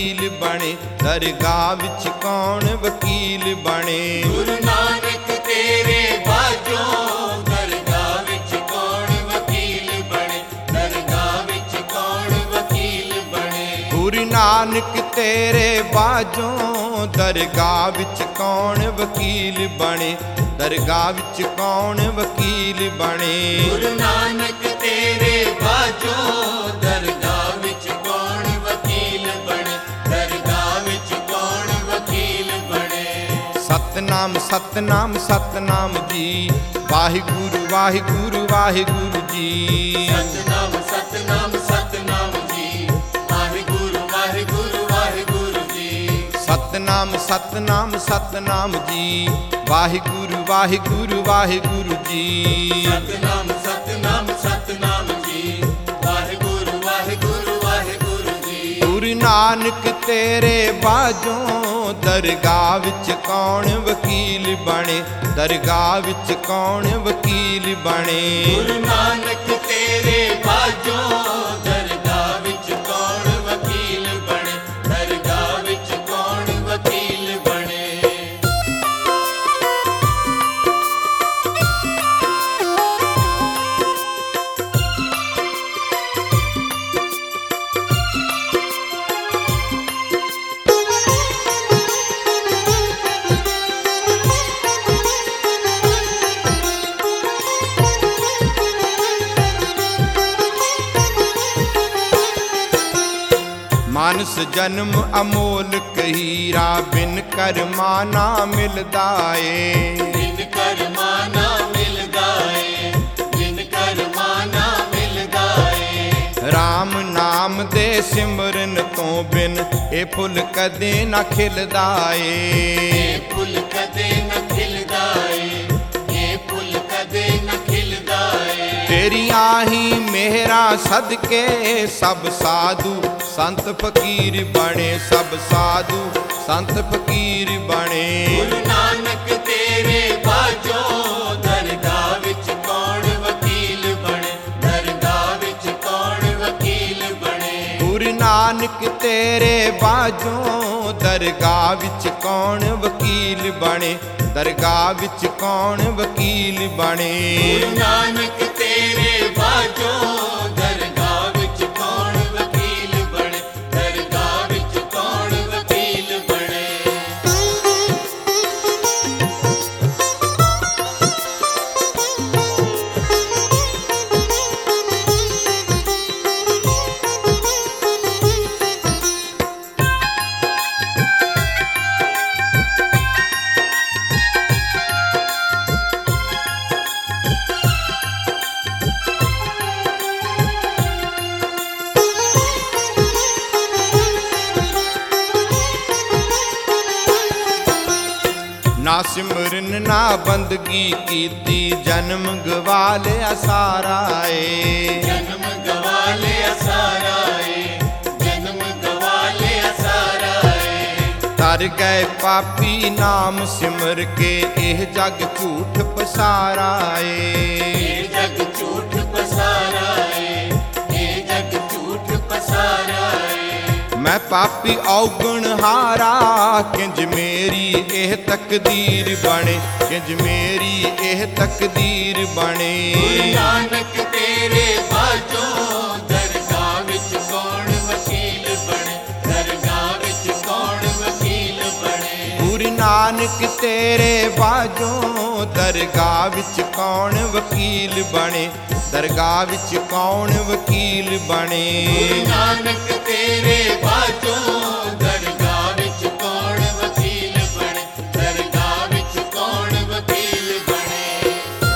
ਵਕੀਲ ਬਣੇ, ਦਰਗਾਹ ਵਿੱਚ ਕੌਣ ਵਕੀਲ ਬਣੇ। ਗੁਰੂ ਨਾਨਕ ਤੇਰੇ ਬਾਝੋਂ ਦਰਗਾਹ ਵਿੱਚ ਕੌਣ ਵਕੀਲ ਬਣੇ, ਦਰਗਾਹ ਵਿੱਚ ਕੌਣ ਵਕੀਲ ਬਣੇ। ਗੁਰੂ ਨਾਨਕ ਤੇਰੇ ਬਾਝੋਂ ਦਰਗਾਹ ਵਿੱਚ ਕੌਣ ਵਕੀਲ ਬਣੇ, ਦਰਗਾਹ ਵਿੱਚ ਕੌਣ ਵਕੀਲ ਬਣੇ। ਗੁਰੂ ਨਾਨਕ ਤੇਰੇ ਬਾਝੋਂ ਦਰਗਾਹ ਵਿੱਚ ਕੌਣ ਵਕੀਲ ਬਣੇ, ਦਰਗਾਹ ਵਿੱਚ ਕੌਣ ਵਕੀਲ ਬਣੇ। ਸਤਨਾਮ ਸਤਨਾਮ ਸਤਨਾਮ ਜੀ, ਵਾਹਿਗੁਰੂ ਵਾਹਿਗੁਰੂ ਵਾਹਿਗੁਰੂ ਜੀ। ਸਤਨਾਮ ਸਤਨਾਮ ਸਤਨਾਮ ਜੀ, ਵਾਹਿਗੁਰੂ ਵਾਹਿਗੁਰੂ ਵਾਹਿਗੁਰੂ ਜੀ। ਸਤਨਾਮ ਸਤਨਾਮ ਸਤਨਾਮ ਜੀ, ਵਾਹਿਗੁਰੂ ਵਾਹਿਗੁਰੂ ਵਾਹਿਗੁਰੂ ਜੀ। ਸਤਨਾਮ ਸਤਨਾਮ ਸਤਨਾਮ ਜੀ, ਵਾਹਿਗੁਰੂ ਵਾਹਿਗੁਰੂ ਵਾਹਿਗੁਰੂ ਜੀ। ਗੁਰੂ ਨਾਨਕ ਤੇਰੇ ਬਾਝੋਂ ਦਰਗਾਹ ਵਿੱਚ ਕੌਣ ਵਕੀਲ ਬਣੇ, ਦਰਗਾਹ ਵਿੱਚ ਕੌਣ ਵਕੀਲ ਬਣੇ। ਗੁਰੂ ਨਾਨਕ ਤੇਰੇ ਬਾਝੋਂ ਦਰਗਾਹ ਵਿੱਚ ਕੌਣ ਵਕੀਲ ਬਣੇ, ਦਰਗਾਹ ਵਿੱਚ ਕੌਣ ਵਕੀਲ ਬਣੇ। ਮਾਨਸ ਜਨਮ ਅਮੋਲਕ ਹੀਰਾ, ਬਿਨ ਕਰਮਾ ਨਾ ਮਿਲਦਾ ਏ। ਬਿਨ ਕਰਮਾ ਨਾ ਮਿਲਦਾ ਏ, ਬਿਨ ਕਰਮਾ ਨਾ ਮਿਲਦਾ ਏ। ਰਾਮ ਨਾਮ ਦੇ ਸਿਮਰਨ ਤੋਂ ਬਿਨ ਇਹ ਫੁੱਲ ਕਦੇ ਨਾ ਖਿਲਦਾ ਏ। ਇਹ ਫੁੱਲ ਕਦੇ ਨਾ ਖਿਲਦਾ ਏ, ਇਹ ਫੁੱਲ ਕਦੇ ਨਾ ਖਿਲਦਾ ਏ। ਤੇਰੀਆਂ ਹੀ ਮਿਹਰਾਂ ਸਦਕੇ ਸਭ ਸਾਧੂ ਸੰਤ ਫਕੀਰ ਬਣੇ, ਸਭ ਸਾਧੂ ਸੰਤ ਫਕੀਰ ਬਣੇ। ਗੁਰੂ ਨਾਨਕ ਤੇਰੇ ਬਾਝੋਂ ਦਰਗਾਹ ਵਿੱਚ ਕੌਣ ਵਕੀਲ ਬਣੇ, ਦਰਗਾਹ ਵਿੱਚ ਕੌਣ ਵਕੀਲ ਬਣੇ। ਗੁਰੂ ਨਾਨਕ ਤੇਰੇ ਬਾਝੋਂ ਦਰਗਾਹ ਵਿੱਚ ਕੌਣ ਵਕੀਲ ਬਣੇ, ਦਰਗਾਹ ਵਿੱਚ ਕੌਣ ਵਕੀਲ ਬਣੇ। ਗੁਰੂ ਨਾਨਕ ਤੇਰੇ ਬਾਝੋਂ ਦਰਗਾਹ ਵਿੱਚ ਕੌਣ ਵਕੀਲ ਬਣੇ, ਦਰਗਾਹ ਵਿੱਚ ਕੌਣ ਵਕੀਲ ਬਣੇ। ਨਾ ਸਿਮਰਨ ਨਾ ਬੰਦਗੀ ਕੀਤੀ, ਜਨਮ ਗਵਾ ਲਿਆ ਸਾਰਾ ਏ। ਜਨਮ ਗਵਾ ਲਿਆ ਸਾਰਾ ਏ, ਜਨਮ ਗਵਾ ਲਿਆ ਸਾਰਾ ਏ। ਤਰ ਗਏ ਪਾਪੀ ਨਾਮ ਸਿਮਰ ਕੇ, ਇਹ ਜਗ ਝੂਠ ਪਸਾਰਾ ਏ। ਇਹ ਜਗ ਝੂਠ ਪਸਾਰਾ ਏ, ਇਹ ਜਗ ਝੂਠ ਪਸਾਰਾ ਏ। ਮੈਂ ਪਾਪੀ ਔਗਣ ਹਾਰਾ, ਕਿੰਜ ਮੇਰੀ ਇਹ ਤਕਦੀਰ ਬਣੇ, ਕਿੰਜ ਮੇਰੀ ਇਹ ਤਕਦੀਰ ਬਣੇ। ਗੁਰੂ ਨਾਨਕ ਤੇਰੇ ਬਾਝੋਂ ਦਰਗਾਹ ਵਿੱਚ ਕੌਣ ਵਕੀਲ ਬਣੇ, ਦਰਗਾਹ ਵਿੱਚ ਕੌਣ ਵਕੀਲ ਬਣੇ। ਗੁਰੂ ਨਾਨਕ ਤੇਰੇ ਬਾਝੋਂ ਦਰਗਾਹ ਵਿੱਚ ਕੌਣ ਵਕੀਲ ਬਣੇ, ਦਰਗਾਹ ਵਿੱਚ ਕੌਣ ਵਕੀਲ ਬਣੇ। ਗੁਰੂ ਨਾਨਕ ਤੇਰੇ ਬਾਝੋਂ ਦਰਗਾਹ ਵਿੱਚ ਕੌਣ ਵਕੀਲ ਬਣੇ, ਦਰਗਾਹ ਵਿੱਚ ਕੌਣ ਵਕੀਲ ਬਣੇ।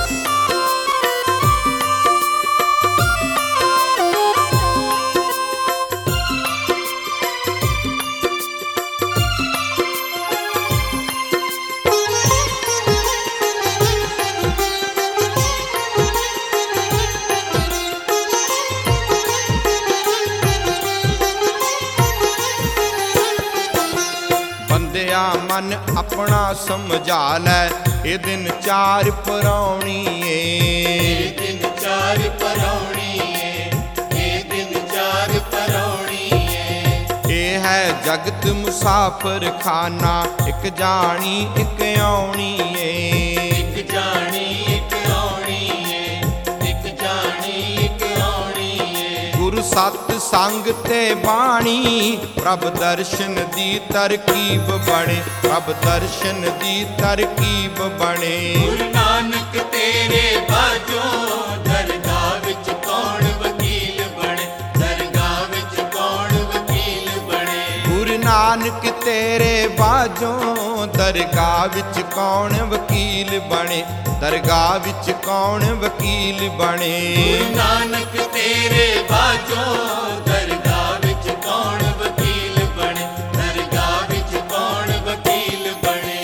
ਮਨ ਆਪਣਾ ਸਮਝਾ ਲੈ, ਇਹ ਦਿਨ ਚਾਰ ਪਰਾਉਣੀ ਏ। ਇਹ ਦਿਨ ਚਾਰ ਪਰਾਉਣੀ ਏ, ਇਹ ਦਿਨ ਚਾਰ ਪਰਾਉਣੀ ਏ। ਇਹ ਹੈ ਜਗਤ ਮੁਸਾਫਰ ਖਾਨਾ, ਇੱਕ ਜਾਣੀ ਇੱਕ ਆਉਣੀ ਏ। ਇੱਕ ਜਾਣੀ ਇੱਕ ਆਉਣੀ ਏ, ਇੱਕ ਜਾਣੀ ਇੱਕ ਆਉਣੀ ਏ। ਗੁਰੂ ਸਤ ਸੰਗ ਤੇ ਬਾਣੀ, ਪ੍ਰਭ ਦਰਸ਼ਨ ਦੀ ਤਰਕੀਬ ਬਣੇ, ਪ੍ਰਭ ਦਰਸ਼ਨ ਦੀ ਤਰਕੀਬ ਬਣੇ। ਗੁਰੂ ਨਾਨਕ ਤੇਰੇ ਬਾਝੋਂ ਦਰਗਾਹ ਵਿੱਚ ਕੌਣ ਵਕੀਲ ਬਣੇ, ਦਰਗਾਹ ਵਿੱਚ ਕੌਣ ਵਕੀਲ ਬਣੇ। ਗੁਰੂ ਨਾਨਕ ਤੇਰੇ ਬਾਝੋਂ ਦਰਗਾਹ ਵਿੱਚ ਕੌਣ ਵਕੀਲ ਬਣੇ, ਦਰਗਾਹ ਵਿੱਚ ਕੌਣ ਵਕੀਲ ਬਣੇ। ਗੁਰੂ ਨਾਨਕ ਤੇਰੇ ਬਾਝੋਂ ਦਰਗਾਹ ਵਿੱਚ ਕੌਣ ਵਕੀਲ ਬਣੇ, ਦਰਗਾਹ ਵਿੱਚ ਕੌਣ ਵਕੀਲ ਬਣੇ।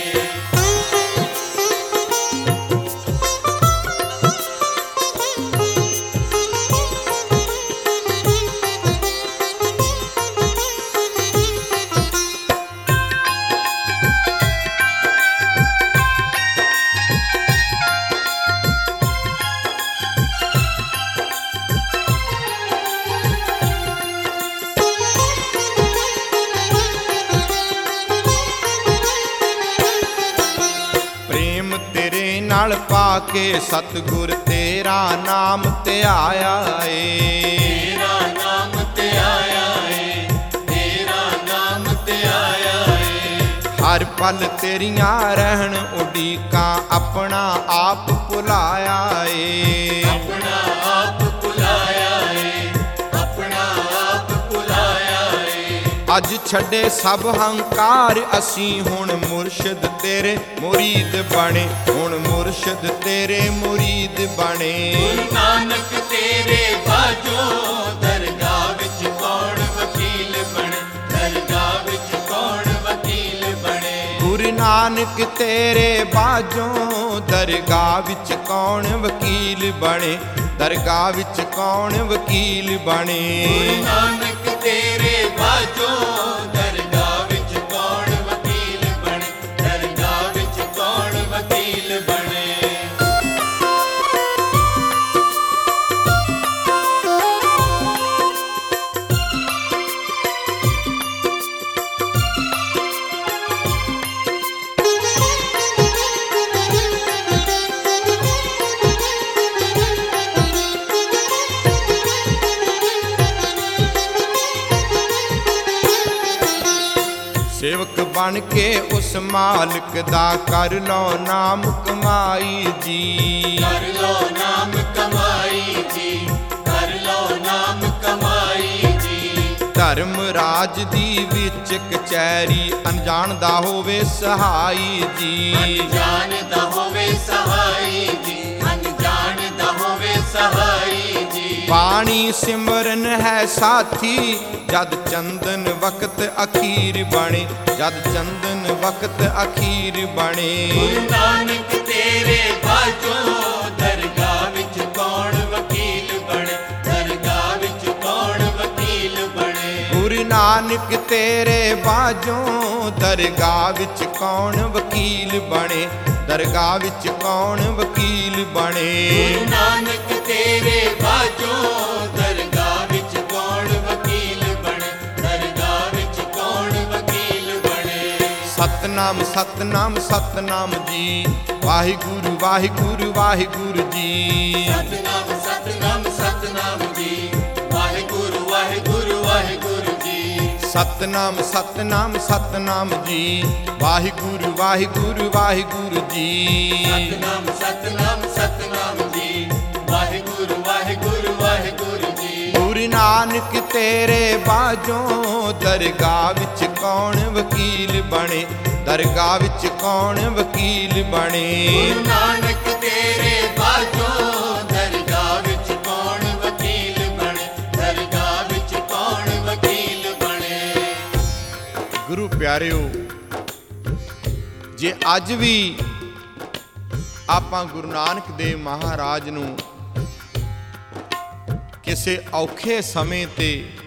ਪ੍ਰੇਮ ਤੇਰੇ ਨਾਲ ਪਾ ਕੇ ਸਤਿਗੁਰ ਤੇਰਾ ਨਾਮ ਧਿਆਇਆ ਏ। ਤੇਰਾ ਨਾਮ ਧਿਆਇਆ ਏ, ਤੇਰਾ ਨਾਮ ਧਿਆਇਆ ਏ। ਹਰ ਪਲ ਤੇਰੀਆਂ ਰਹਿਣ ਉਡੀਕਾਂ, ਆਪਣਾ ਆਪ ਭੁਲਾਇਆ ਏ। ਆਪਣਾ ਆਪ ਭੁਲਾਇਆ ਏ, ਆਪਣਾ ਆਪ ਭੁਲਾਇਆ ਏ। ਅੱਜ ਛੱਡੇ ਸਭ ਹੰਕਾਰ, ਅਸੀਂ ਹੁਣ ਮੁਰਸ਼ਿਦ ਤੇਰੇ ਮੁਰੀਦ ਬਣੇ, ਹੁਣ ਮੁਰਸ਼ਿਦ ਤੇਰੇ ਮੁਰੀਦ ਬਣੇ। ਗੁਰੂ ਨਾਨਕ ਤੇਰੇ ਬਾਝੋਂ ਦਰਗਾਹ ਵਿੱਚ ਕੌਣ ਵਕੀਲ ਬਣੇ, ਦਰਗਾਹ ਵਿੱਚ ਕੌਣ ਵਕੀਲ ਬਣੇ। ਗੁਰੂ ਨਾਨਕ ਤੇਰੇ ਬਾਝੋਂ ਦਰਗਾਹ ਵਿੱਚ ਕੌਣ ਵਕੀਲ ਬਣੇ, ਦਰਗਾਹ ਵਿੱਚ ਕੌਣ ਵਕੀਲ ਬਣੇ। ਗੁਰੂ ਨਾਨਕ ਤੇਰੇ ਬਾਝੋਂ ਦਰਗਾਹ ਵਿੱਚ ਕੌਣ ਵਕੀਲ ਬਣੇ, ਦਰਗਾਹ ਵਿੱਚ ਕੌਣ ਵਕੀਲ ਬਣੇ। ਸੇਵਕ ਬਣ ਕੇ ਉਸ ਮਾਲਕ ਦਾ ਕਰ ਲਓ ਨਾਮ ਕਮਾਈ ਜੀ। ਕਰ ਲੋ ਨਾਮ ਕਮਾਈ ਜੀ, ਕਰ ਲੋ ਨਾਮ ਕਮਾਈ ਜੀ। ਧਰਮ ਰਾਜ ਦੀ ਵਿੱਚ ਕਚਹਿਰੀ, ਅਣਜਾਣ ਦਾ ਹੋਵੇ ਸਹਾਈ ਜੀ। ਅਣਜਾਣ ਦਾ ਹੋਵੇ ਸਹਾਈ ਜੀ, ਅਣਜਾਣ ਦਾ ਹੋਵੇ ਸਹਾਈ ਜੀ। ਬਾਣੀ ਸਿਮਰਨ ਹੈ ਸਾਥੀ, ਜਦ ਚੰਦਨ ਵਕਤ ਅਖੀਰ ਬਣੇ, ਜਦ ਚੰਦਨ ਵਕਤ ਅਖੀਰ ਬਣੇ। ਗੁਰੂ ਨਾਨਕ ਤੇਰੇ ਬਾਝੋਂ ਦਰਗਾਹ ਵਿੱਚ ਕੌਣ ਵਕੀਲ ਬਣੇ, ਦਰਗਾਹ ਵਿੱਚ ਕੌਣ ਵਕੀਲ ਬਣੇ। ਗੁਰੂ ਨਾਨਕ ਤੇਰੇ ਬਾਝੋਂ ਦਰਗਾਹ ਵਿੱਚ ਕੌਣ ਵਕੀਲ ਬਣੇ, ਦਰਗਾਹ ਵਿੱਚ ਕੌਣ ਵਕੀਲ ਬਣੇ। ਗੁਰੂ ਨਾਨਕ ਤੇਰੇ ਬਾਝੋਂ ਦਰਗਾਹ ਵਿੱਚ ਕੌਣ ਵਕੀਲ ਬਣੇ, ਦਰਗਾਹ ਵਿੱਚ ਕੌਣ ਵਕੀਲ ਬਣੇ। ਸਤਨਾਮ ਸਤਨਾਮ ਸਤਨਾਮ ਜੀ, ਵਾਹਿਗੁਰੂ ਵਾਹਿਗੁਰੂ ਵਾਹਿਗੁਰੂ ਜੀ। ਸਤਨਾਮ ਸਤਨਾਮ ਸਤਨਾਮ ਜੀ, ਵਾਹਿਗੁਰੂ ਵਾਹਿਗੁਰੂ ਵਾਹਿਗੁਰੂ ਜੀ। ਸਤਨਾਮ ਸਤਨਾਮ ਸਤਨਾਮ ਜੀ, ਵਾਹਿਗੁਰੂ ਵਾਹਿਗੁਰੂ ਵਾਹਿਗੁਰੂ ਜੀ। ਸਤਨਾਮ ਸਤਨਾਮ ਸਤਨਾਮ ਜੀ, ਵਾਹਿਗੁਰੂ ਵਾਹਿਗੁਰੂ ਵਾਹਿਗੁਰੂ ਜੀ। ਗੁਰੂ ਨਾਨਕ ਤੇਰੇ ਬਾਝੋਂ ਦਰਗਾਹ ਵਿੱਚ ਕੌਣ ਵਕੀਲ ਬਣੇ, ਦਰਗਾਹ ਵਿੱਚ ਕੌਣ ਵਕੀਲ ਬਣੇ। ਗੁਰੂ ਨਾਨਕ ਤੇਰੇ ਬਾਝੋਂ ਦਰਗਾਹ ਵਿੱਚ ਕੌਣ ਵਕੀਲ ਬਣੇ, ਦਰਗਾਹ ਵਿੱਚ ਕੌਣ ਵਕੀਲ ਬਣੇ। ਗੁਰੂ ਪਿਆਰਿਓ, ਜੇ ਅੱਜ ਵੀ ਆਪਾਂ ਗੁਰੂ ਨਾਨਕ ਦੇਵ ਮਹਾਰਾਜ ਨੂੰ ਕਿਸੇ ਔਖੇ ਸਮੇਂ ਤੇ,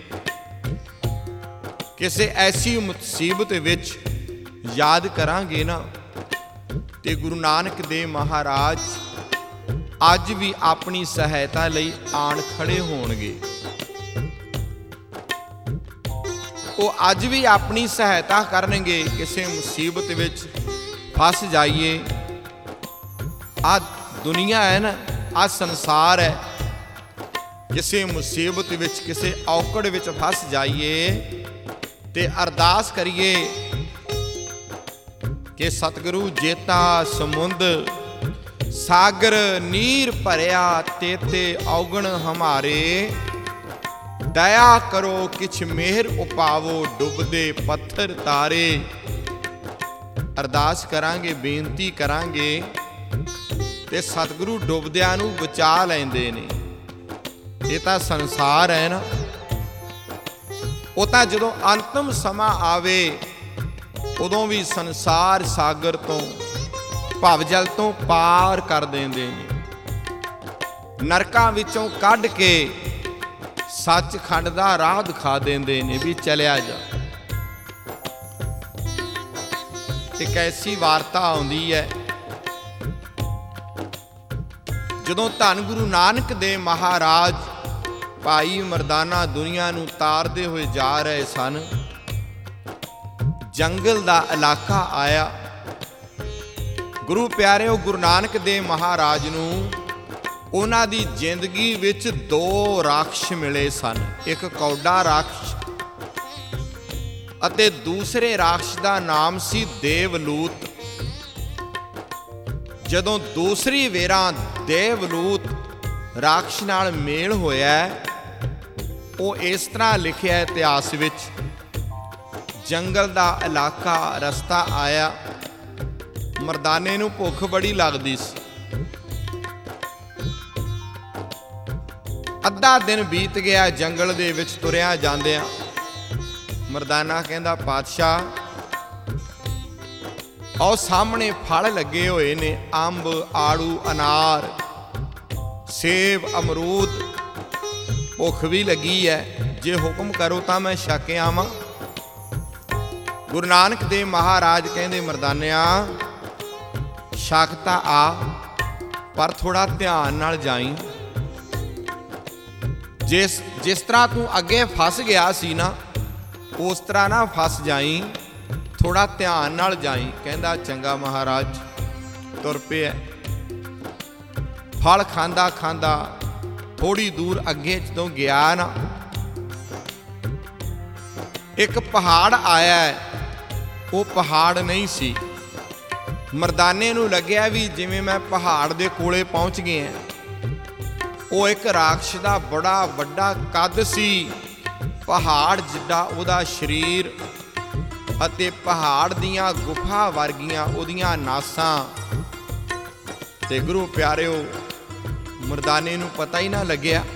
ਕਿਸੇ ਐਸੀ ਮੁਸੀਬਤ ਵਿੱਚ ਯਾਦ ਕਰਾਂਗੇ ਨਾ, ਤੇ ਗੁਰੂ ਨਾਨਕ ਦੇਵ ਮਹਾਰਾਜ ਅੱਜ ਵੀ ਆਪਣੀ ਸਹਾਇਤਾ ਲਈ ਆਣ ਖੜੇ ਹੋਣਗੇ। ਉਹ ਅੱਜ ਵੀ ਆਪਣੀ ਸਹਾਇਤਾ ਕਰਨਗੇ। ਕਿਸੇ ਮੁਸੀਬਤ ਵਿੱਚ ਫਸ ਜਾਈਏ, ਆ ਦੁਨੀਆ ਹੈ ਨਾ, ਆ ਸੰਸਾਰ ਹੈ, ਕਿਸੇ ਮੁਸੀਬਤ ਵਿੱਚ, ਕਿਸੇ ਔਕੜ ਵਿੱਚ ਫਸ ਜਾਈਏ ਤੇ ਅਰਦਾਸ ਕਰੀਏ ਕਿ ਸਤਿਗੁਰੂ ਜੇਤਾ ਸਮੁੰਦ ਸਾਗਰ ਨੀਰ ਭਰਿਆ ਤੇਤੇ ਔਗਣ ਹਮਾਰੇ, ਦਇਆ ਕਰੋ ਕਿਛ ਮਿਹਰ ਉਪਾਵੋ ਡੁੱਬਦੇ ਪੱਥਰ ਤਾਰੇ। ਅਰਦਾਸ ਕਰਾਂਗੇ, ਬੇਨਤੀ ਕਰਾਂਗੇ ਤੇ ਸਤਿਗੁਰੂ ਡੁੱਬਦਿਆਂ ਨੂੰ ਬਚਾ ਲੈਂਦੇ ਨੇ। ਇਹ ਤਾਂ ਸੰਸਾਰ ਹੈ ਨਾ, ਉਹ ਤਾਂ ਜਦੋਂ ਅੰਤਮ ਸਮਾਂ ਆਵੇ ਉਦੋਂ ਵੀ ਸੰਸਾਰ ਸਾਗਰ ਤੋਂ, ਭਵ ਜਲ ਤੋਂ ਪਾਰ ਕਰ ਦਿੰਦੇ ਨੇ। ਨਰਕਾਂ ਵਿੱਚੋਂ ਕੱਢ ਕੇ ਸੱਚਖੰਡ ਦਾ ਰਾਹ ਦਿਖਾ ਦਿੰਦੇ ਨੇ ਵੀ ਚਲਿਆ ਜਾ। ਇੱਕ ਐਸੀ ਵਾਰਤਾ ਆਉਂਦੀ ਹੈ, ਜਦੋਂ ਧੰਨ ਗੁਰੂ ਨਾਨਕ ਦੇਵ ਮਹਾਰਾਜ ਭਾਈ ਮਰਦਾਨਾ ਦੁਨੀਆ ਨੂੰ ਤਾਰਦੇ ਹੋਏ ਜਾ ਰਹੇ ਸਨ। ਜੰਗਲ ਦਾ ਇਲਾਕਾ ਆਇਆ। ਗੁਰੂ ਪਿਆਰਿਓ, ਗੁਰੂ ਨਾਨਕ ਦੇਵ ਮਹਾਰਾਜ ਨੂੰ ਉਹਨਾਂ ਦੀ ਜ਼ਿੰਦਗੀ ਵਿੱਚ 2 ਰਾਖਸ਼ ਮਿਲੇ ਸਨ। ਇੱਕ ਕੌਡਾ ਰਾਖਸ਼ ਅਤੇ ਦੂਸਰੇ ਰਾਖਸ਼ ਦਾ ਨਾਮ ਸੀ ਦੇਵਲੂਤ। ਜਦੋਂ ਦੂਸਰੀ ਵੇਰਾਂ ਦੇਵਲੂਤ ਰਾਖਸ਼ ਨਾਲ ਮੇਲ ਹੋਇਆ, ਉਹ ਇਸ ਤਰ੍ਹਾਂ ਲਿਖਿਆ ਇਤਿਹਾਸ ਵਿੱਚ, ਜੰਗਲ ਦਾ ਇਲਾਕਾ, ਰਸਤਾ ਆਇਆ। ਮਰਦਾਨੇ ਨੂੰ ਭੁੱਖ ਬੜੀ ਲੱਗਦੀ ਸੀ। ਅੱਧਾ ਦਿਨ ਬੀਤ ਗਿਆ ਜੰਗਲ ਦੇ ਵਿੱਚ ਤੁਰਿਆ ਜਾਂਦਿਆਂ। ਮਰਦਾਨਾ ਕਹਿੰਦਾ, ਪਾਤਸ਼ਾਹ ਆਓ ਸਾਹਮਣੇ ਫਲ ਲੱਗੇ ਹੋਏ ਨੇ, ਅੰਬ, ਆੜੂ, ਅਨਾਰ, ਸੇਬ, ਅਮਰੂਦ। ਭੁੱਖ ਵੀ ਲੱਗੀ ਹੈ, ਜੇ ਹੁਕਮ ਕਰੋ ਤਾਂ ਮੈਂ ਛਕ ਆਵਾਂ। ਗੁਰੂ ਨਾਨਕ ਦੇਵ ਮਹਾਰਾਜ ਕਹਿੰਦੇ, ਮਰਦਾਨਿਆ ਛਕ ਤਾਂ ਆ, ਪਰ ਥੋੜਾ ਧਿਆਨ ਨਾਲ ਜਾਈਂ। ਜਿਸ ਤਰ੍ਹਾਂ ਤੂੰ ਅੱਗੇ ਫਸ ਗਿਆ ਸੀ ਨਾ, ਉਸ ਤਰ੍ਹਾਂ ਨਾ ਫਸ ਜਾਈਂ, ਥੋੜਾ ਧਿਆਨ ਨਾਲ ਜਾਈਂ। ਕਹਿੰਦਾ ਚੰਗਾ ਮਹਾਰਾਜ। ਤੁਰ ਪਿਆ। ਫਲ ਖਾਂਦਾ ਖਾਂਦਾ ਥੋੜੀ ਦੂਰ ਅੱਗੇ ਜਦੋਂ ਗਿਆ ਨਾ, ਇੱਕ ਪਹਾੜ ਆਇਆ। ਉਹ ਪਹਾੜ ਨਹੀਂ ਸੀ। ਮਰਦਾਨੇ ਨੂੰ ਲੱਗਿਆ ਵੀ ਜਿਵੇਂ ਮੈਂ ਪਹਾੜ ਦੇ ਕੋਲੇ ਪਹੁੰਚ ਗਿਆ। ਉਹ ਇੱਕ ਰਾਖਸ਼ ਦਾ ਬੜਾ ਵੱਡਾ ਕੱਦ ਸੀ, ਪਹਾੜ ਜਿੱਡਾ ਉਹਦਾ ਸਰੀਰ, ਅਤੇ ਪਹਾੜ ਦੀਆਂ ਗੁਫਾ ਵਰਗੀਆਂ ਉਹਦੀਆਂ ਨਾਸਾਂ। ਤੇ ਗੁਰੂ ਪਿਆਰਿਓ, ਮਰਦਾਨੇ ਨੂੰ ਪਤਾ ਹੀ ਨਾ ਲੱਗਿਆ।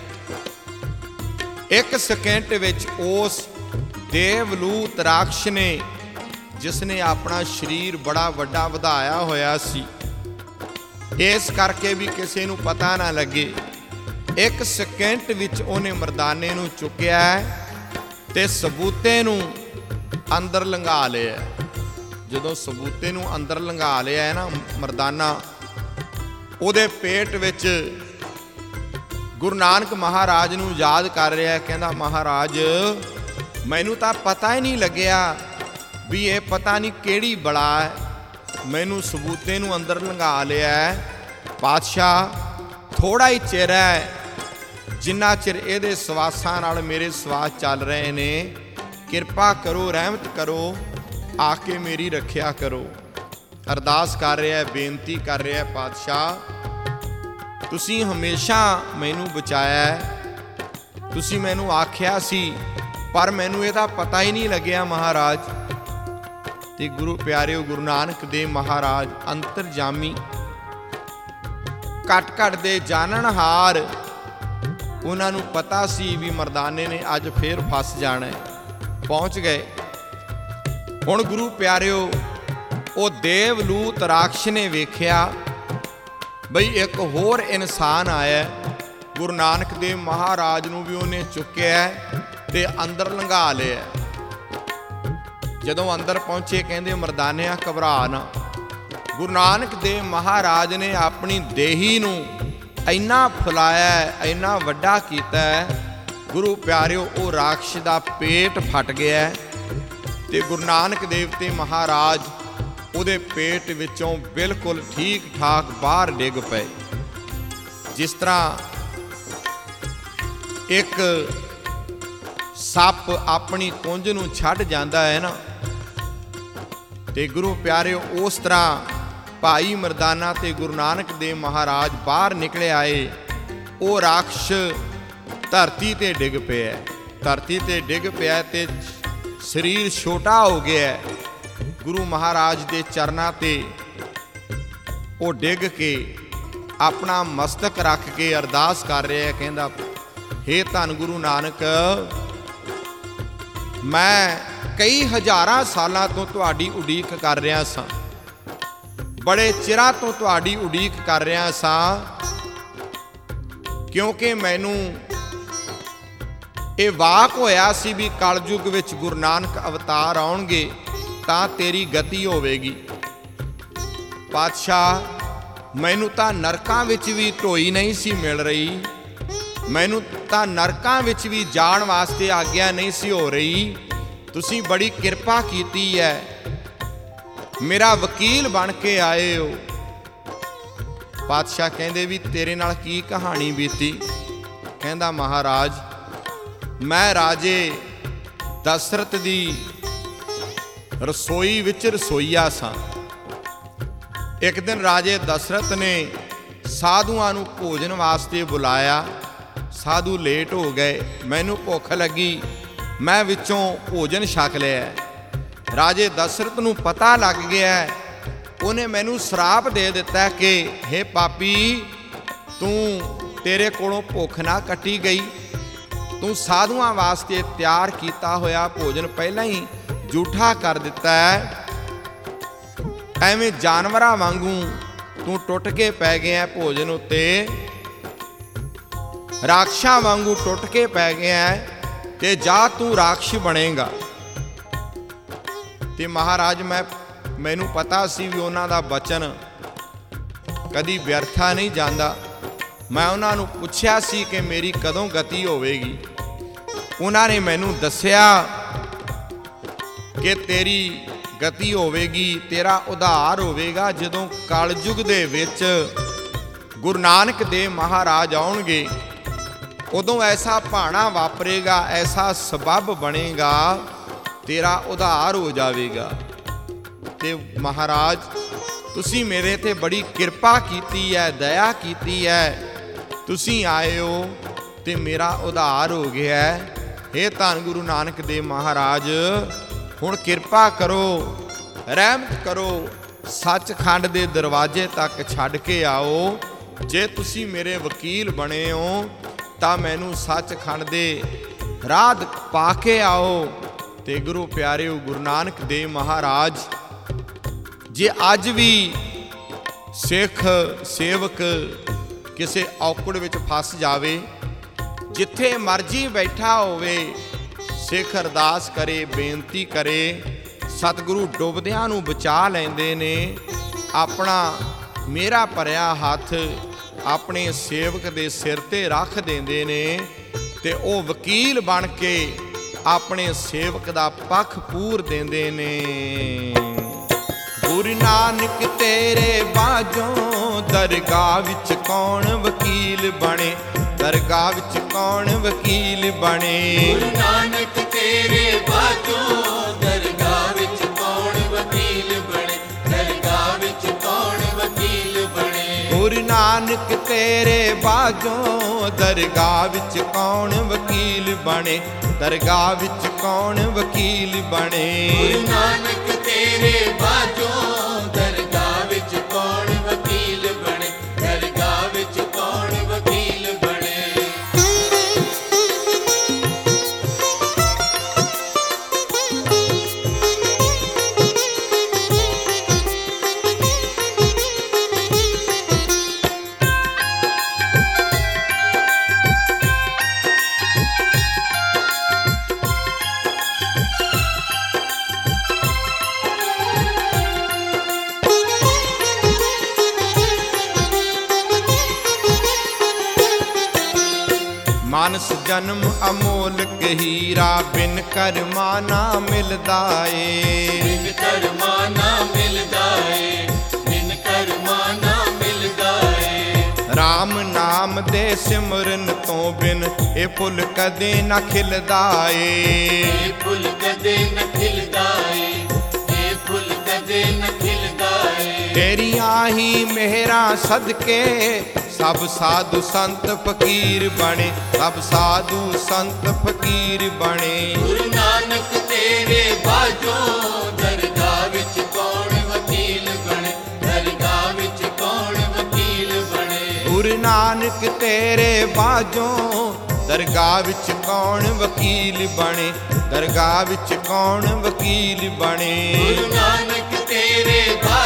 1 ਸਕਿੰਟ ਵਿੱਚ ਉਸ ਦੇਵਲੂਤ ਰਾਖਸ਼ ਨੇ, ਜਿਸ ਨੇ ਆਪਣਾ ਸਰੀਰ ਬੜਾ ਵੱਡਾ ਵਧਾਇਆ ਹੋਇਆ ਸੀ, ਇਸ ਕਰਕੇ ਵੀ ਕਿਸੇ ਨੂੰ ਪਤਾ ਨਾ ਲੱਗੇ, 1 ਸਕਿੰਟ ਵਿੱਚ ਉਹਨੇ ਮਰਦਾਨੇ ਨੂੰ ਚੁੱਕਿਆ ਤੇ ਸਬੂਤੇ ਨੂੰ ਅੰਦਰ ਲੰਘਾ ਲਿਆ। ਜਦੋਂ ਸਬੂਤੇ ਨੂੰ ਅੰਦਰ ਲੰਘਾ ਲਿਆ ਹੈ ਨਾ ਮਰਦਾਨਾ, ਉਹਦੇ ਪੇਟ ਵਿੱਚ ਗੁਰੂ ਨਾਨਕ ਮਹਾਰਾਜ ਨੂੰ ਯਾਦ ਕਰ ਰਿਹਾ। ਕਹਿੰਦਾ, ਮਹਾਰਾਜ ਮੈਨੂੰ ਤਾਂ ਪਤਾ ਹੀ ਨਹੀਂ ਲੱਗਿਆ ਵੀ ਇਹ ਪਤਾ ਨਹੀਂ ਕਿਹੜੀ ਬਲਾ ਹੈ, ਮੈਨੂੰ ਸਬੂਤੇ ਨੂੰ ਅੰਦਰ ਲੰਘਾ ਲਿਆ। ਪਾਤਸ਼ਾਹ ਥੋੜਾ ਹੀ ਚਿਰ ਹੈ, ਜਿੰਨਾ ਚਿਰ ਇਹਦੇ ਸਵਾਸਾਂ ਨਾਲ ਮੇਰੇ ਸਵਾਸ ਚੱਲ ਰਹੇ ਨੇ, ਕਿਰਪਾ ਕਰੋ, ਰਹਿਮਤ ਕਰੋ, ਆ ਕੇ ਮੇਰੀ ਰੱਖਿਆ ਕਰੋ। ਅਰਦਾਸ ਕਰ ਰਿਹਾ, ਬੇਨਤੀ ਕਰ ਰਿਹਾ, ਪਾਤਸ਼ਾਹ ਤੁਸੀਂ ਹਮੇਸ਼ਾ ਮੈਨੂੰ ਬਚਾਇਆ, ਤੁਸੀਂ ਮੈਨੂੰ ਆਖਿਆ ਸੀ, ਪਰ ਮੈਨੂੰ ਇਹਦਾ ਪਤਾ ਹੀ ਨਹੀਂ ਲੱਗਿਆ ਮਹਾਰਾਜ। ਤੇ ਗੁਰੂ ਪਿਆਰਿਓ, ਗੁਰੂ ਨਾਨਕ ਦੇਵ ਮਹਾਰਾਜ ਅੰਤਰਜਾਮੀ, ਘਟ ਘਟ ਦੇ ਜਾਣਨਹਾਰ, ਉਹਨਾਂ ਨੂੰ ਪਤਾ ਸੀ ਵੀ ਮਰਦਾਨੇ ਨੇ ਅੱਜ ਫੇਰ ਫਸ ਜਾਣਾ। ਪਹੁੰਚ ਗਏ। ਹੁਣ ਗੁਰੂ ਪਿਆਰਿਓ, ਉਹ ਦੇਵਲੂਤ ਰਾਖਸ਼ ਨੇ ਵੇਖਿਆ ਬਈ ਇੱਕ ਹੋਰ ਇਨਸਾਨ ਆਇਆ। ਗੁਰੂ ਨਾਨਕ ਦੇਵ ਮਹਾਰਾਜ ਨੂੰ ਵੀ ਉਹਨੇ ਚੁੱਕਿਆ ਤੇ ਅੰਦਰ ਲੰਘਾ ਲਿਆ। ਜਦੋਂ ਅੰਦਰ ਪਹੁੰਚੇ, ਕਹਿੰਦੇ ਮਰਦਾਨਿਆ ਘਬਰਾ ਨਾ। ਗੁਰੂ ਨਾਨਕ ਦੇਵ ਮਹਾਰਾਜ ਨੇ ਆਪਣੀ ਦੇਹੀ ਨੂੰ ਇੰਨਾ ਫੁਲਾਇਆ, ਇੰਨਾ ਵੱਡਾ ਕੀਤਾ, ਗੁਰੂ ਪਿਆਰਿਓ ਉਹ ਰਾਖਸ਼ ਦਾ ਪੇਟ ਫਟ ਗਿਆ ਤੇ ਗੁਰੂ ਨਾਨਕ ਦੇਵ ਤੇ ਮਹਾਰਾਜ ਉਹਦੇ ਪੇਟ ਵਿੱਚੋਂ ਬਿਲਕੁਲ ਠੀਕ ਠਾਕ ਬਾਹਰ ਡਿੱਗ ਪਏ। ਜਿਸ ਤਰ੍ਹਾਂ ਇੱਕ ਸੱਪ ਆਪਣੀ ਕੁੰਝ ਨੂੰ ਛੱਡ ਜਾਂਦਾ ਹੈ ਨਾ, ਤੇ ਗੁਰੂ ਪਿਆਰਿਓ ਉਸ ਤਰ੍ਹਾਂ ਭਾਈ ਮਰਦਾਨਾ ਤੇ ਗੁਰੂ ਨਾਨਕ ਦੇਵ ਮਹਾਰਾਜ ਬਾਹਰ ਨਿਕਲੇ ਆਏ। ਉਹ ਰਾਖਸ਼ ਧਰਤੀ ਤੇ ਡਿੱਗ ਪਿਆ, ਧਰਤੀ ਤੇ ਡਿੱਗ ਪਿਆ ਤੇ ਸਰੀਰ ਛੋਟਾ ਹੋ ਗਿਆ। ਗੁਰੂ ਮਹਾਰਾਜ ਦੇ ਚਰਨਾਂ ਤੇ ਉਹ ਡਿੱਗ ਕੇ ਆਪਣਾ ਮਸਤਕ ਰੱਖ ਕੇ ਅਰਦਾਸ ਕਰ ਰਿਹਾ, ਕਹਿੰਦਾ ਹੇ ਧੰਨ ਗੁਰੂ ਨਾਨਕ, ਮੈਂ ਕਈ ਹਜ਼ਾਰਾਂ ਸਾਲਾਂ ਤੋਂ ਤੁਹਾਡੀ ਉਡੀਕ ਕਰ ਰਿਹਾ ਸਾਂ, ਬੜੇ ਚਿਰਾਂ ਤੋਂ ਤੁਹਾਡੀ ਉਡੀਕ ਕਰ ਰਿਹਾ ਸਾਂ, ਕਿਉਂਕਿ ਮੈਨੂੰ ਇਹ ਵਾਕ ਹੋਇਆ ਸੀ ਵੀ ਕਲਯੁਗ ਵਿੱਚ ਗੁਰੂ ਨਾਨਕ ਅਵਤਾਰ ਆਉਣਗੇ ਤਾਂ ਤੇਰੀ ਗਤੀ ਹੋਵੇਗੀ। ਪਾਤਸ਼ਾਹ, ਮੈਨੂੰ ਤਾਂ ਨਰਕਾਂ ਵਿੱਚ ਵੀ ਢੋਈ ਨਹੀਂ ਸੀ ਮਿਲ ਰਹੀ, ਮੈਨੂੰ ਤਾਂ ਨਰਕਾਂ ਵਿੱਚ ਵੀ ਜਾਣ ਵਾਸਤੇ ਆਗਿਆ ਨਹੀਂ ਸੀ ਹੋ ਰਹੀ। ਤੁਸੀਂ ਬੜੀ ਕਿਰਪਾ ਕੀਤੀ ਹੈ, ਮੇਰਾ ਵਕੀਲ ਬਣ ਕੇ ਆਏ ਹੋ। ਪਾਤਸ਼ਾਹ ਕਹਿੰਦੇ ਵੀ ਤੇਰੇ ਨਾਲ ਕੀ ਕਹਾਣੀ ਬੀਤੀ? ਕਹਿੰਦਾ ਮਹਾਰਾਜ, ਮੈਂ ਰਾਜੇ ਦਸ਼ਰਥ ਦੀ ਰਸੋਈ ਵਿੱਚ ਰਸੋਈਆ ਸਾਂ। ਇੱਕ ਦਿਨ ਰਾਜੇ ਦਸ਼ਰਥ ਨੇ ਸਾਧੂਆਂ ਨੂੰ ਭੋਜਨ ਵਾਸਤੇ ਬੁਲਾਇਆ। ਸਾਧੂ ਲੇਟ ਹੋ ਗਏ, ਮੈਨੂੰ ਭੁੱਖ ਲੱਗੀ, ਮੈਂ ਵਿੱਚੋਂ ਭੋਜਨ ਛਕ ਲਿਆ। ਰਾਜੇ ਦਸ਼ਰਥ ਨੂੰ ਪਤਾ ਲੱਗ ਗਿਆ, ਉਹਨੇ ਮੈਨੂੰ ਸ਼ਰਾਪ ਦੇ ਦਿੱਤਾ ਕਿ ਹੇ ਪਾਪੀ, ਤੂੰ ਤੇਰੇ ਕੋਲੋਂ ਭੁੱਖ ਨਾ ਕੱਟੀ ਗਈ, ਤੂੰ ਸਾਧੂਆਂ ਵਾਸਤੇ ਤਿਆਰ ਕੀਤਾ ਹੋਇਆ ਭੋਜਨ ਪਹਿਲਾਂ ਹੀ ਝੂਠਾ ਕਰ ਦਿੱਤਾ ਹੈ। ਐਵੇਂ ਜਾਨਵਰਾਂ ਵਾਂਗੂ ਤੂੰ ਟੁੱਟ ਕੇ ਪੈ ਗਿਆ ਭੋਜਨ ਉੱਤੇ, ਰਾਖਸ਼ਾਂ ਵਾਂਗੂ ਟੁੱਟ ਕੇ ਪੈ ਗਿਆ ਤੇ ਜਾ ਤੂੰ ਰਾਖਸ਼ ਬਣੇਗਾ। ਤੇ ਮਹਾਰਾਜ, ਮੈਨੂੰ ਪਤਾ ਸੀ ਵੀ ਉਹਨਾਂ ਦਾ ਬਚਨ ਕਦੀ ਵਿਅਰਥਾ ਨਹੀਂ ਜਾਂਦਾ। ਮੈਂ ਉਹਨਾਂ ਨੂੰ ਪੁੱਛਿਆ ਸੀ ਕਿ ਮੇਰੀ ਕਦੋਂ ਗਤੀ ਹੋਵੇਗੀ। ਉਹਨਾਂ ਨੇ ਮੈਨੂੰ ਦੱਸਿਆ ਕਿ ਤੇਰੀ ਗਤੀ ਹੋਵੇਗੀ, ਤੇਰਾ ਉਧਾਰ ਹੋਵੇਗਾ ਜਦੋਂ ਕਲਯੁਗ ਦੇ ਵਿੱਚ ਗੁਰੂ ਨਾਨਕ ਦੇਵ ਮਹਾਰਾਜ ਆਉਣਗੇ। ਉਦੋਂ ਐਸਾ ਭਾਣਾ ਵਾਪਰੇਗਾ, ਐਸਾ ਸਬੱਬ ਬਣੇਗਾ, ਤੇਰਾ ਉਧਾਰ ਹੋ ਜਾਵੇਗਾ। ਤੇ ਮਹਾਰਾਜ, ਤੁਸੀਂ ਮੇਰੇ ਤੇ ਬੜੀ ਕਿਰਪਾ ਕੀਤੀ ਹੈ, ਦਇਆ ਕੀਤੀ ਹੈ, ਤੁਸੀਂ ਆਏ ਹੋ ਤੇ ਮੇਰਾ ਉਧਾਰ ਹੋ ਗਿਆ। ਹੇ ਧੰਨ ਗੁਰੂ ਨਾਨਕ ਦੇਵ ਮਹਾਰਾਜ, ਹੁਣ ਕਿਰਪਾ ਕਰੋ, ਰਹਿਮਤ ਕਰੋ, ਸੱਚਖੰਡ ਦੇ ਦਰਵਾਜ਼ੇ ਤੱਕ ਛੱਡ ਕੇ ਆਓ। ਜੇ ਤੁਸੀਂ ਮੇਰੇ ਵਕੀਲ ਬਣੇ ਹੋ ਤਾਂ ਮੈਨੂੰ ਸੱਚਖੰਡ ਦੇ ਰਾਹ ਪਾ ਕੇ ਆਓ। ਤੇ ਗੁਰੂ ਪਿਆਰਿਓ, ਗੁਰੂ ਨਾਨਕ ਦੇਵ ਮਹਾਰਾਜ, ਜੇ ਅੱਜ ਵੀ ਸਿੱਖ ਸੇਵਕ ਕਿਸੇ ਔਕੜ ਵਿੱਚ ਫਸ ਜਾਵੇ, ਜਿੱਥੇ ਮਰਜੀ ਬੈਠਾ ਹੋਵੇ, ਸਿੱਖ ਅਰਦਾਸ ਕਰੇ, ਬੇਨਤੀ ਕਰੇ, ਸਤਿਗੁਰੂ ਡੁੱਬਦਿਆਂ ਨੂੰ ਬਚਾ ਲੈਂਦੇ ਨੇ। ਆਪਣਾ ਮੇਰਾ ਭਰਿਆ ਹੱਥ ਆਪਣੇ ਸੇਵਕ ਦੇ ਸਿਰ ਤੇ ਰੱਖ ਦਿੰਦੇ ਨੇ ਤੇ ਉਹ ਵਕੀਲ ਬਣ ਕੇ ਆਪਣੇ ਸੇਵਕ ਦਾ ਪੱਖ ਪੂਰ ਦਿੰਦੇ ਨੇ। ਗੁਰੂ ਨਾਨਕ ਤੇਰੇ ਬਾਝੋਂ ਦਰਗਾਹ ਵਿੱਚ ਕੌਣ ਵਕੀਲ ਬਣੇ, ਦਰਗਾਹ ਵਿੱਚ ਕੌਣ ਵਕੀਲ ਬਣੇ। ਗੁਰੂ ਨਾਨਕ ਤੇਰੇ ਬਾਝੋਂ ਦਰਗਾਹ ਵਿੱਚ ਕੌਣ ਵਕੀਲ ਬਣੇ, ਦਰਗਾਹ ਵਿੱਚ ਕੌਣ ਵਕੀਲ ਬਣੇ। ਗੁਰੂ ਨਾਨਕ ਤੇਰੇ ਬਾਝੋਂ ਦਰਗਾਹ ਵਿੱਚ ਕੌਣ ਵਕੀਲ ਬਣੇ, ਦਰਗਾਹ ਵਿੱਚ ਕੌਣ ਵਕੀਲ ਬਣੇ। ਗੁਰੂ ਨਾਨਕ ਤੇਰੇ ਬਾਝੋਂ ਦਰਗਾਹ ਵਿੱਚ ਕੌਣ ਵਕੀਲ ਬਣੇ, ਦਰਗਾਹ ਵਿੱਚ ਕੌਣ ਵਕੀਲ ਬਣੇ। ਮਾਨਸ ਜਨਮ ਅਮੋਲਕ ਹੀਰਾ, ਬਿਨ ਕਰਮਾ ਨਾ ਮਿਲਦਾ ਏ। ਬਿਨ ਕਰਮਾ ਨਾ ਮਿਲਦਾ ਏ, ਬਿਨ ਕਰਮਾ ਨਾ ਮਿਲਦਾ ਏ। ਰਾਮ ਨਾਮ ਦੇ ਸਿਮਰਨ ਤੋਂ ਬਿਨ ਇਹ ਫੁੱਲ ਕਦੇ ਨਾ ਖਿਲਦਾ ਏ। ਇਹ ਫੁੱਲ ਕਦੇ ਨ ਖਿਲਦਾ ਏ, ਇਹ ਫੁੱਲ ਕਦੇ ਨ ਖਿਲਦਾ ਏ। ਤੇਰੀਆਂ ਹੀ ਮਿਹਰਾਂ ਸਦਕੇ ਸਭ ਸਾਧੂ ਸੰਤ ਫਕੀਰ ਬਣੇ, ਸਭ ਸਾਧੂ ਸੰਤ ਫਕੀਰ ਬਣੇ। ਗੁਰੂ ਨਾਨਕ ਤੇਰੇ ਬਾਝੋਂ ਦਰਗਾਹ ਵਿੱਚ ਕੌਣ ਵਕੀਲ ਬਣੇ, ਦਰਗਾਹ ਵਿੱਚ ਕੌਣ ਵਕੀਲ ਬਣੇ। ਗੁਰੂ ਨਾਨਕ ਤੇਰੇ ਬਾਝੋਂ ਦਰਗਾਹ ਵਿੱਚ ਕੌਣ ਵਕੀਲ ਬਣੇ, ਦਰਗਾਹ ਵਿੱਚ ਕੌਣ ਵਕੀਲ ਬਣੇ। ਗੁਰੂ ਨਾਨਕ ਤੇਰੇ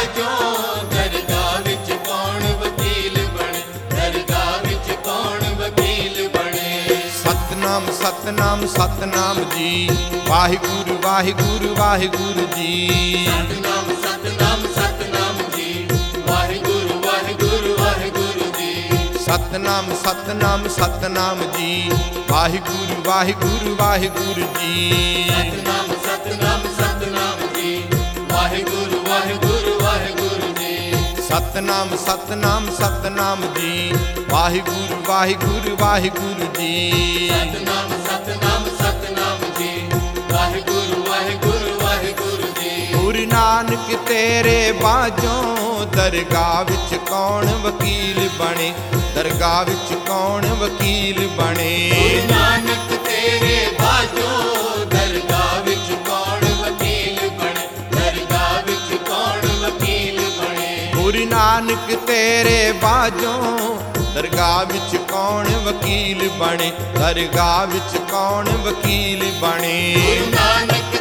ਬਾਝੋਂ ਦਰਗਾਹ ਵਿੱਚ ਕੌਣ ਵਕੀਲ ਬਣੇ, ਦਰਗਾਹ ਵਿੱਚ ਕੌਣ ਵਕੀਲ ਬਣੇ। ਸਤਨਾਮ ਸਤਨਾਮ ਸਤਨਾਮ ਜੀ, ਵਾਹਿਗੁਰੂ ਵਾਹਿਗੁਰੂ ਵਾਹਿਗੁਰੂ ਜੀ। ਸਤਨਾਮ ਸਤਨਾਮ ਸਤਨਾਮ ਜੀ, ਵਾਹਿਗੁਰੂ ਵਾਹਿਗੁਰੂ ਵਾਹਿਗੁਰੂ ਜੀ। ਸਤਨਾਮ ਸਤਨਾਮ ਸਤਨਾਮ ਜੀ, ਵਾਹਿਗੁਰੂ ਵਾਹਿਗੁਰੂ ਵਾਹਿਗੁਰੂ ਜੀ। ਸਤਨਾਮ ਸਤਨਾਮ ਸਤਨਾਮ ਜੀ, ਵਾਹਿਗੁਰੂ ਵਾਹਿਗੁਰੂ ਵਾਹਿਗੁਰੂ ਜੀ। ਸਤਨਾਮ ਸਤਨਾਮ ਸਤਨਾਮ ਜੀ, ਵਾਹਿਗੁਰੂ ਵਾਹਿਗੁਰੂ ਵਾਹਿਗੁਰੂ ਜੀ। ਸਤਨਾਮ ਸਤਨਾਮ ਸਤਨਾਮ ਜੀ, ਵਾਹਿਗੁਰੂ ਵਾਹਿਗੁਰੂ ਵਾਹਿਗੁਰੂ ਜੀ। ਗੁਰੂ ਨਾਨਕ ਤੇਰੇ ਬਾਝੋਂ ਦਰਗਾਹ ਵਿੱਚ ਕੌਣ ਵਕੀਲ ਬਣੇ, ਦਰਗਾਹ ਵਿੱਚ ਕੌਣ ਵਕੀਲ ਬਣੇ। ਗੁਰੂ ਨਾਨਕ ਤੇਰੇ ਬਾਝੋਂ ਦਰਗਾਹ ਵਿੱਚ ਕੌਣ ਵਕੀਲ ਬਣੇ, ਦਰਗਾਹ ਵਿੱਚ ਕੌਣ ਵਕੀਲ ਬਣੇ। ਗੁਰੂ ਨਾਨਕ ਤੇਰੇ ਬਾਝੋਂ ਦਰਗਾਹ ਵਿੱਚ ਕੌਣ ਵਕੀਲ ਬਣੇ, ਦਰਗਾਹ ਵਿੱਚ ਕੌਣ ਵਕੀਲ ਬਣੇ। ਗੁਰੂ ਨਾਨਕ